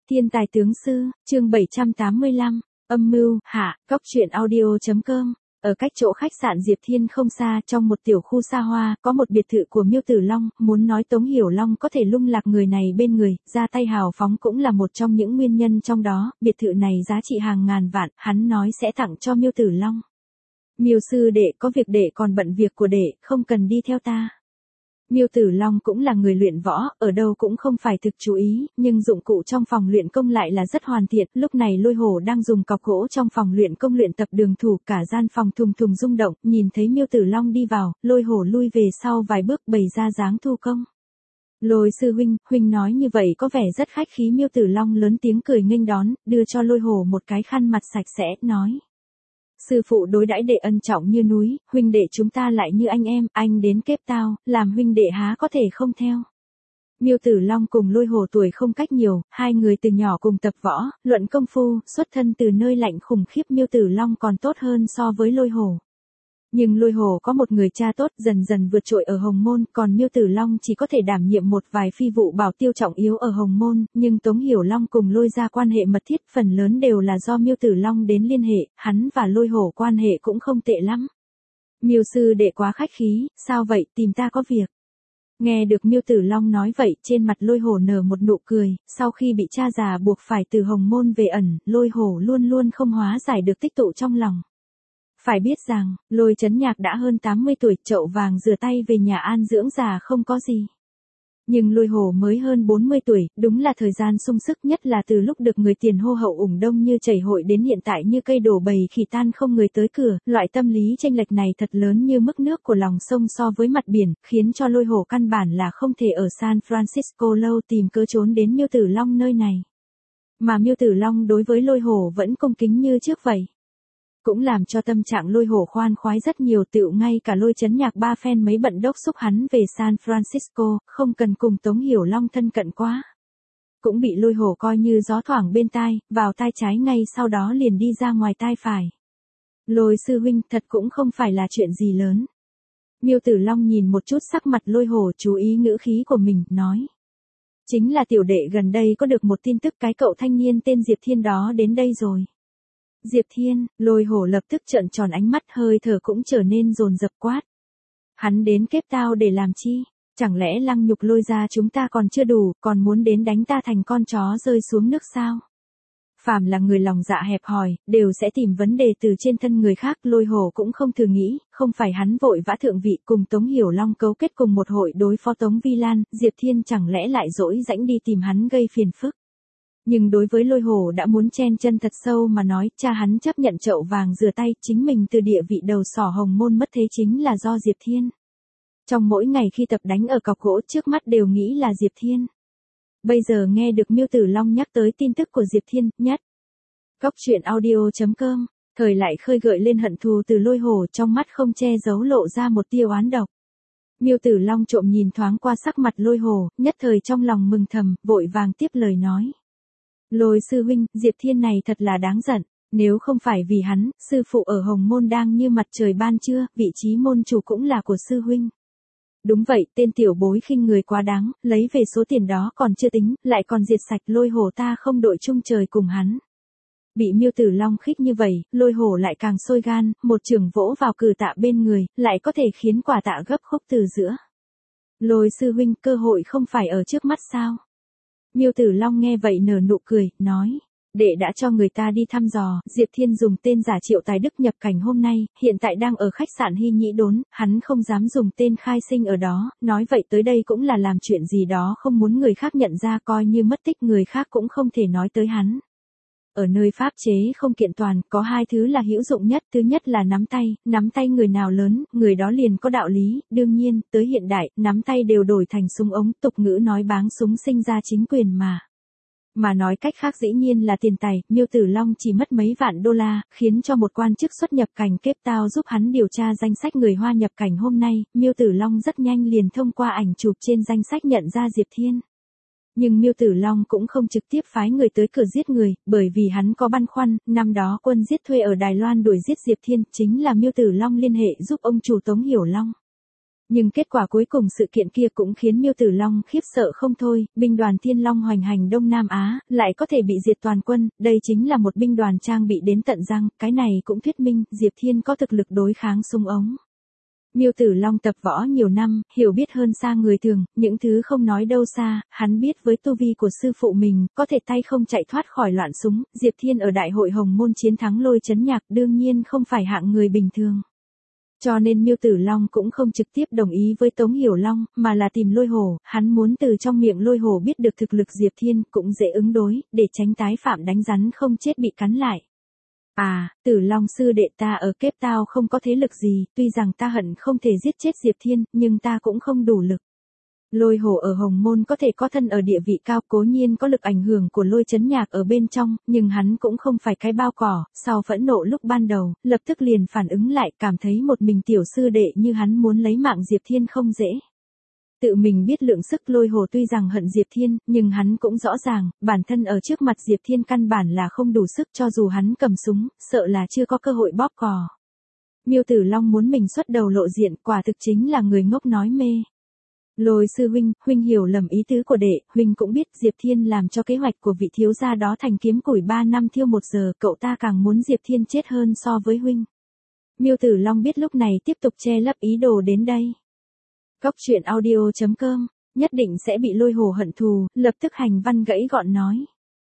Thiên tài tướng sư, chương 785, âm mưu, hạ, góc truyện audio.com. Ở cách chỗ khách sạn Diệp Thiên không xa, trong một tiểu khu xa hoa, có một biệt thự của Miêu Tử Long, muốn nói Tống Hiểu Long có thể lung lạc người này bên người, ra tay hào phóng cũng là một trong những nguyên nhân trong đó, biệt thự này giá trị hàng ngàn vạn, hắn nói sẽ tặng cho Miêu Tử Long. Miêu sư đệ, có việc đệ còn bận việc của đệ, không cần đi theo ta. Miêu Tử Long cũng là người luyện võ, ở đâu cũng không phải thực chú ý, nhưng dụng cụ trong phòng luyện công lại là rất hoàn thiện. Lúc này Lôi Hổ đang dùng cọc gỗ trong phòng luyện công luyện tập đường thủ, cả gian phòng thùng thùng rung động, nhìn thấy Miêu Tử Long đi vào, Lôi Hổ lui về sau vài bước bày ra dáng thu công. Lôi sư huynh, huynh nói như vậy có vẻ rất khách khí. Miêu Tử Long lớn tiếng cười nghênh đón, đưa cho Lôi Hổ một cái khăn mặt sạch sẽ, nói. Sư phụ đối đãi đệ ân trọng như núi, huynh đệ chúng ta lại như anh em, anh đến Cape Town, làm huynh đệ há có thể không theo. Miêu Tử Long cùng Lôi Hổ tuổi không cách nhiều, hai người từ nhỏ cùng tập võ, luận công phu, xuất thân từ nơi lạnh khủng khiếp. Miêu Tử Long còn tốt hơn so với Lôi Hổ. Nhưng Lôi Hổ có một người cha tốt, dần dần vượt trội ở Hồng Môn, còn Miêu Tử Long chỉ có thể đảm nhiệm một vài phi vụ bảo tiêu trọng yếu ở Hồng Môn, nhưng Tống Hiểu Long cùng Lôi gia quan hệ mật thiết, phần lớn đều là do Miêu Tử Long đến liên hệ, hắn và Lôi Hổ quan hệ cũng không tệ lắm. Miêu sư đệ quá khách khí, sao vậy, tìm ta có việc. Nghe được Miêu Tử Long nói vậy, trên mặt Lôi Hổ nở một nụ cười, sau khi bị cha già buộc phải từ Hồng Môn về ẩn, Lôi Hổ luôn luôn không hóa giải được tích tụ trong lòng. Phải biết rằng, Lôi Chấn Nhạc đã hơn 80 tuổi, chậu vàng rửa tay về nhà an dưỡng già không có gì. Nhưng Lôi Hổ mới hơn 40 tuổi, đúng là thời gian sung sức, nhất là từ lúc được người tiền hô hậu ủng đông như chảy hội đến hiện tại như cây đổ bầy khỉ tan không người tới cửa, loại tâm lý chênh lệch này thật lớn như mức nước của lòng sông so với mặt biển, khiến cho Lôi Hổ căn bản là không thể ở San Francisco lâu tìm cớ trốn đến Miêu Tử Long nơi này. Mà Miêu Tử Long đối với Lôi Hổ vẫn cung kính như trước vậy. Cũng làm cho tâm trạng Lôi Hổ khoan khoái rất nhiều, tựu ngay cả Lôi Chấn Nhạc ba phen mấy bận đốc xúc hắn về San Francisco, không cần cùng Tống Hiểu Long thân cận quá. Cũng bị Lôi Hổ coi như gió thoảng bên tai, vào tai trái ngay sau đó liền đi ra ngoài tai phải. Lôi sư huynh, thật cũng không phải là chuyện gì lớn. Miêu Tử Long nhìn một chút sắc mặt Lôi Hổ, chú ý ngữ khí của mình, nói. Chính là tiểu đệ gần đây có được một tin tức, cái cậu thanh niên tên Diệp Thiên đó đến đây rồi. Diệp Thiên, Lôi Hổ lập tức trợn tròn ánh mắt, hơi thở cũng trở nên dồn dập, quát. Hắn đến Cape Town để làm chi? Chẳng lẽ lăng nhục Lôi gia chúng ta còn chưa đủ, còn muốn đến đánh ta thành con chó rơi xuống nước sao? Phàm là người lòng dạ hẹp hòi, đều sẽ tìm vấn đề từ trên thân người khác. Lôi Hổ cũng không thử nghĩ, không phải hắn vội vã thượng vị cùng Tống Hiểu Long cấu kết cùng một hội đối phó Tống Vi Lan, Diệp Thiên chẳng lẽ lại dỗi rãnh đi tìm hắn gây phiền phức. Nhưng đối với Lôi Hổ đã muốn chen chân thật sâu mà nói, cha hắn chấp nhận chậu vàng rửa tay, chính mình từ địa vị đầu sỏ Hồng Môn mất thế chính là do Diệp Thiên. Trong mỗi ngày khi tập đánh ở cọc gỗ trước mắt đều nghĩ là Diệp Thiên. Bây giờ nghe được Miêu Tử Long nhắc tới tin tức của Diệp Thiên, nhất. Góc truyện audio.com, thời lại khơi gợi lên hận thù từ Lôi Hổ, trong mắt không che giấu lộ ra một tia oán độc. Miêu Tử Long trộm nhìn thoáng qua sắc mặt Lôi Hổ, nhất thời trong lòng mừng thầm, vội vàng tiếp lời nói. Lôi sư huynh, Diệp Thiên này thật là đáng giận, nếu không phải vì hắn, sư phụ ở Hồng Môn đang như mặt trời ban trưa, vị trí môn chủ cũng là của sư huynh. Đúng vậy, tên tiểu bối khinh người quá đáng, lấy về số tiền đó còn chưa tính, lại còn diệt sạch Lôi Hổ ta không đội chung trời cùng hắn. Bị Miêu Tử Long khích như vậy, Lôi Hổ lại càng sôi gan, một chưởng vỗ vào cử tạ bên người, lại có thể khiến quả tạ gấp khúc từ giữa. Lôi sư huynh, cơ hội không phải ở trước mắt sao? Miêu Tử Long nghe vậy nở nụ cười, nói. Đệ đã cho người ta đi thăm dò, Diệp Thiên dùng tên giả Triệu Tài Đức nhập cảnh hôm nay, hiện tại đang ở khách sạn Hy Nhĩ Đốn, hắn không dám dùng tên khai sinh ở đó, nói vậy tới đây cũng là làm chuyện gì đó không muốn người khác nhận ra, coi như mất tích người khác cũng không thể nói tới hắn. Ở nơi pháp chế không kiện toàn, có hai thứ là hữu dụng nhất, thứ nhất là nắm tay người nào lớn, người đó liền có đạo lý, đương nhiên, tới hiện đại, nắm tay đều đổi thành súng ống, tục ngữ nói báng súng sinh ra chính quyền mà. Mà nói cách khác dĩ nhiên là tiền tài, Miêu Tử Long chỉ mất mấy vạn đô la, khiến cho một quan chức xuất nhập cảnh Cape Town giúp hắn điều tra danh sách người Hoa nhập cảnh hôm nay, Miêu Tử Long rất nhanh liền thông qua ảnh chụp trên danh sách nhận ra Diệp Thiên. Nhưng Miêu Tử Long cũng không trực tiếp phái người tới cửa giết người, bởi vì hắn có băn khoăn, năm đó quân giết thuê ở Đài Loan đuổi giết Diệp Thiên, chính là Miêu Tử Long liên hệ giúp ông chủ Tống Hiểu Long. Nhưng kết quả cuối cùng sự kiện kia cũng khiến Miêu Tử Long khiếp sợ không thôi, binh đoàn Thiên Long hoành hành Đông Nam Á, lại có thể bị diệt toàn quân, đây chính là một binh đoàn trang bị đến tận răng, cái này cũng thuyết minh, Diệp Thiên có thực lực đối kháng súng ống. Miêu Tử Long tập võ nhiều năm, hiểu biết hơn xa người thường, những thứ không nói đâu xa, hắn biết với tu vi của sư phụ mình, có thể tay không chạy thoát khỏi loạn súng, Diệp Thiên ở đại hội Hồng Môn chiến thắng Lôi Chấn Nhạc đương nhiên không phải hạng người bình thường. Cho nên Miêu Tử Long cũng không trực tiếp đồng ý với Tống Hiểu Long, mà là tìm Lôi Hổ, hắn muốn từ trong miệng Lôi Hổ biết được thực lực Diệp Thiên, cũng dễ ứng đối, để tránh tái phạm đánh rắn không chết bị cắn lại. À, Tử Long sư đệ ta ở Cape Town không có thế lực gì, tuy rằng ta hận không thể giết chết Diệp Thiên, nhưng ta cũng không đủ lực. Lôi Hổ ở Hồng Môn có thể có thân ở địa vị cao, cố nhiên có lực ảnh hưởng của Lôi Chấn Nhạc ở bên trong, nhưng hắn cũng không phải cái bao cỏ, sau phẫn nộ lúc ban đầu, lập tức liền phản ứng lại, cảm thấy một mình tiểu sư đệ như hắn muốn lấy mạng Diệp Thiên không dễ. Tự mình biết lượng sức Lôi Hổ tuy rằng hận Diệp Thiên, nhưng hắn cũng rõ ràng, bản thân ở trước mặt Diệp Thiên căn bản là không đủ sức cho dù hắn cầm súng, sợ là chưa có cơ hội bóp cò. Miêu Tử Long muốn mình xuất đầu lộ diện, quả thực chính là người ngốc nói mê. Lôi sư huynh, huynh hiểu lầm ý tứ của đệ, huynh cũng biết Diệp Thiên làm cho kế hoạch của vị thiếu gia đó thành kiếm củi 3 năm thiêu 1 giờ, cậu ta càng muốn Diệp Thiên chết hơn so với huynh. Miêu Tử Long biết lúc này tiếp tục che lấp ý đồ đến đây. Góc truyện audio.com, nhất định sẽ bị Lôi Hổ hận thù, lập tức hành văn gãy gọn nói.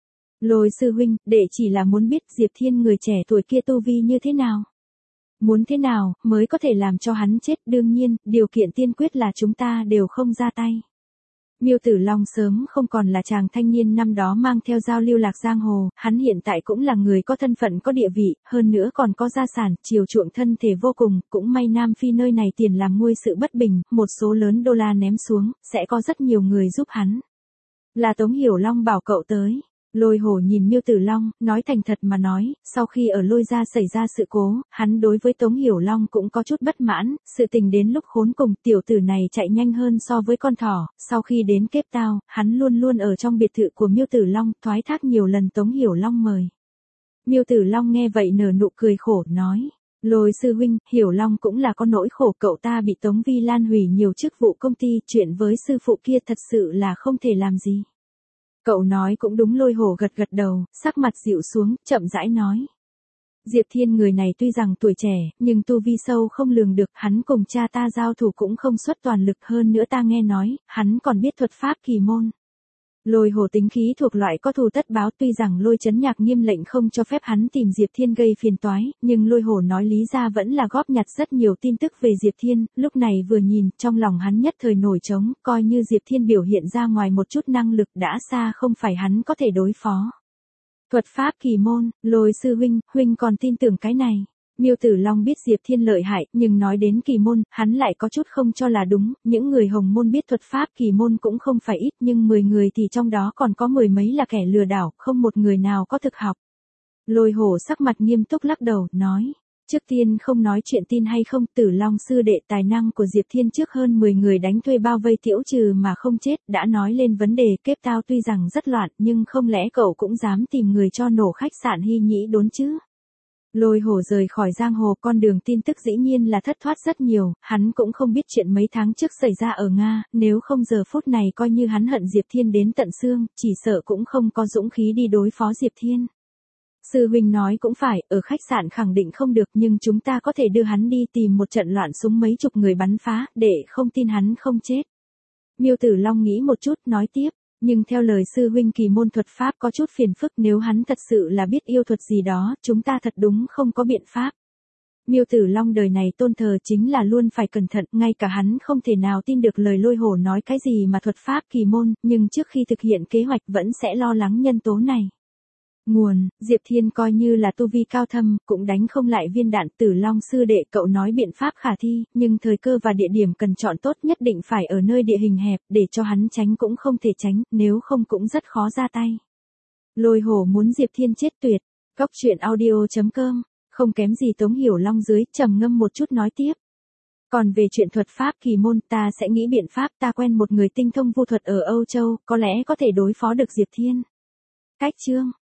Lôi sư huynh, đệ chỉ là muốn biết Diệp Thiên người trẻ tuổi kia tu vi như thế nào. Muốn thế nào, mới có thể làm cho hắn chết, đương nhiên, điều kiện tiên quyết là chúng ta đều không ra tay. Miêu Tử Long sớm không còn là chàng thanh niên năm đó mang theo giao lưu lạc giang hồ, hắn hiện tại cũng là người có thân phận có địa vị, hơn nữa còn có gia sản, chiều chuộng thân thể vô cùng, cũng may Nam Phi nơi này tiền làm nguôi sự bất bình, một số lớn đô la ném xuống, sẽ có rất nhiều người giúp hắn. Là Tống Hiểu Long bảo cậu tới. Lôi Hổ nhìn Miêu Tử Long, nói thành thật mà nói, sau khi ở Lôi gia xảy ra sự cố, hắn đối với Tống Hiểu Long cũng có chút bất mãn, sự tình đến lúc khốn cùng, tiểu tử này chạy nhanh hơn so với con thỏ, sau khi đến Cape Town, hắn luôn luôn ở trong biệt thự của Miêu Tử Long, thoái thác nhiều lần Tống Hiểu Long mời. Miêu Tử Long nghe vậy nở nụ cười khổ, nói, Lôi sư huynh, Hiểu Long cũng là có nỗi khổ, cậu ta bị Tống Vi Lan hủy nhiều chức vụ công ty, chuyện với sư phụ kia thật sự là không thể làm gì. Cậu nói cũng đúng. Lôi Hổ gật gật đầu, sắc mặt dịu xuống, chậm rãi nói. Diệp Thiên người này tuy rằng tuổi trẻ, nhưng tu vi sâu không lường được, hắn cùng cha ta giao thủ cũng không xuất toàn lực, hơn nữa ta nghe nói, hắn còn biết thuật pháp kỳ môn. Lôi Hổ tính khí thuộc loại có thù tất báo, tuy rằng Lôi Chấn Nhạc nghiêm lệnh không cho phép hắn tìm Diệp Thiên gây phiền toái, nhưng Lôi Hổ nói lý ra vẫn là góp nhặt rất nhiều tin tức về Diệp Thiên, lúc này vừa nhìn, trong lòng hắn nhất thời nổi trống, coi như Diệp Thiên biểu hiện ra ngoài một chút năng lực đã xa không phải hắn có thể đối phó. Thuật pháp kỳ môn, Lôi sư huynh, huynh còn tin tưởng cái này. Miêu Tử Long biết Diệp Thiên lợi hại, nhưng nói đến kỳ môn, hắn lại có chút không cho là đúng, những người Hồng Môn biết thuật pháp kỳ môn cũng không phải ít, nhưng 10 người thì trong đó còn có 10 mấy là kẻ lừa đảo, không một người nào có thực học. Lôi Hổ sắc mặt nghiêm túc lắc đầu, nói, trước tiên không nói chuyện tin hay không, Tử Long sư đệ tài năng của Diệp Thiên trước hơn 10 người đánh thuê bao vây Tiễu Trừ mà không chết, đã nói lên vấn đề Cape Town tuy rằng rất loạn, nhưng không lẽ cậu cũng dám tìm người cho nổ khách sạn Hy Nhĩ đốn chứ? Lôi Hổ rời khỏi giang hồ, con đường tin tức dĩ nhiên là thất thoát rất nhiều, hắn cũng không biết chuyện mấy tháng trước xảy ra ở Nga, nếu không giờ phút này coi như hắn hận Diệp Thiên đến tận xương, chỉ sợ cũng không có dũng khí đi đối phó Diệp Thiên. Sư huynh nói cũng phải, ở khách sạn khẳng định không được, nhưng chúng ta có thể đưa hắn đi tìm một trận loạn súng mấy chục người bắn phá, để không tin hắn không chết. Miêu Tử Long nghĩ một chút, nói tiếp. Nhưng theo lời sư huynh kỳ môn thuật pháp có chút phiền phức, nếu hắn thật sự là biết yêu thuật gì đó, chúng ta thật đúng không có biện pháp. Miêu Tử Long đời này tôn thờ chính là luôn phải cẩn thận, ngay cả hắn không thể nào tin được lời Lôi Hổ nói cái gì mà thuật pháp kỳ môn, nhưng trước khi thực hiện kế hoạch vẫn sẽ lo lắng nhân tố này. Nguồn, Diệp Thiên coi như là tu vi cao thâm, cũng đánh không lại viên đạn. Tử Long sư đệ, cậu nói biện pháp khả thi, nhưng thời cơ và địa điểm cần chọn tốt, nhất định phải ở nơi địa hình hẹp, để cho hắn tránh cũng không thể tránh, nếu không cũng rất khó ra tay. Lôi Hổ muốn Diệp Thiên chết tuyệt. Góc truyện audio.com, không kém gì Tống Hiểu Long dưới, trầm ngâm một chút nói tiếp. Còn về chuyện thuật pháp kỳ môn, ta sẽ nghĩ biện pháp, ta quen một người tinh thông vu thuật ở Âu Châu, có lẽ có thể đối phó được Diệp Thiên. Cách chương